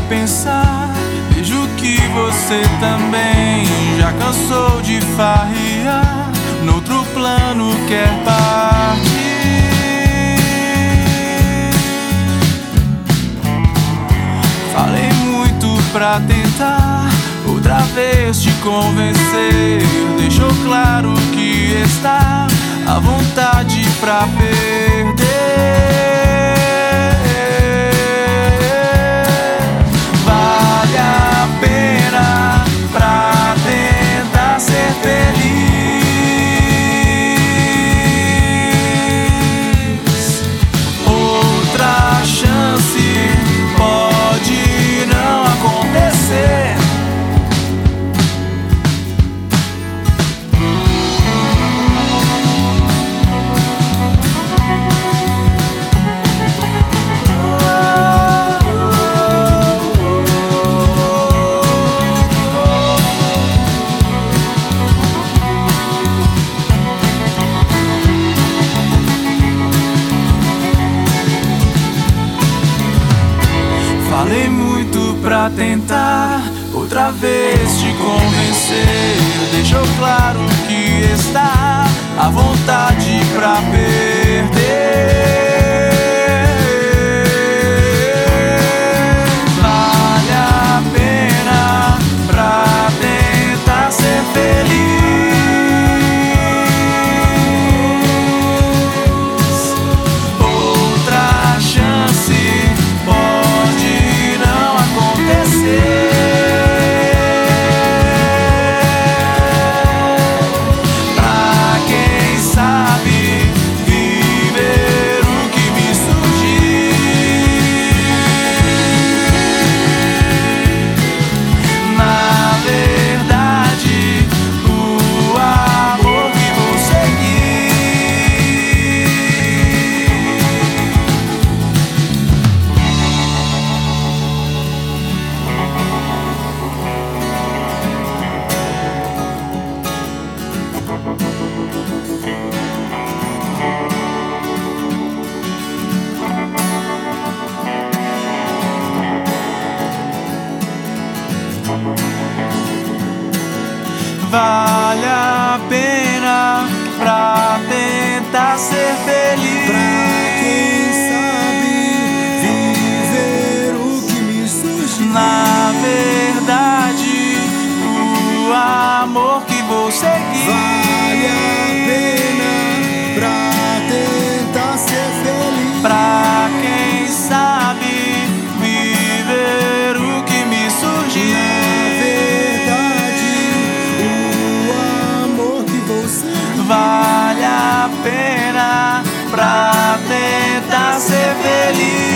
pensar, vejo que você também já cansou de farrear, noutro plano quer partir. Falei muito pra tentar outra vez te convencer, deixou claro que está à vontade pra perder. Vale a pena pra tentar ser feliz. Outra chance pode não acontecer. Falei muito pra tentar outra vez te convencer, deixou claro que está à vontade pra perder. Vale a pena pra tentar ser feliz. Outra chance pode não acontecer. Pra quem sabe viver o que me surgir. Na verdade, o amor que vou seguir. Vale a pena pra tentar ser feliz. Pra quem sabe viver o que me surge. Na verdade, o amor que vou seguir. Vale a pena pra tentar ser feliz. Pra quem sabe viver o que me surgir. Vale a pena pra tentar ser feliz.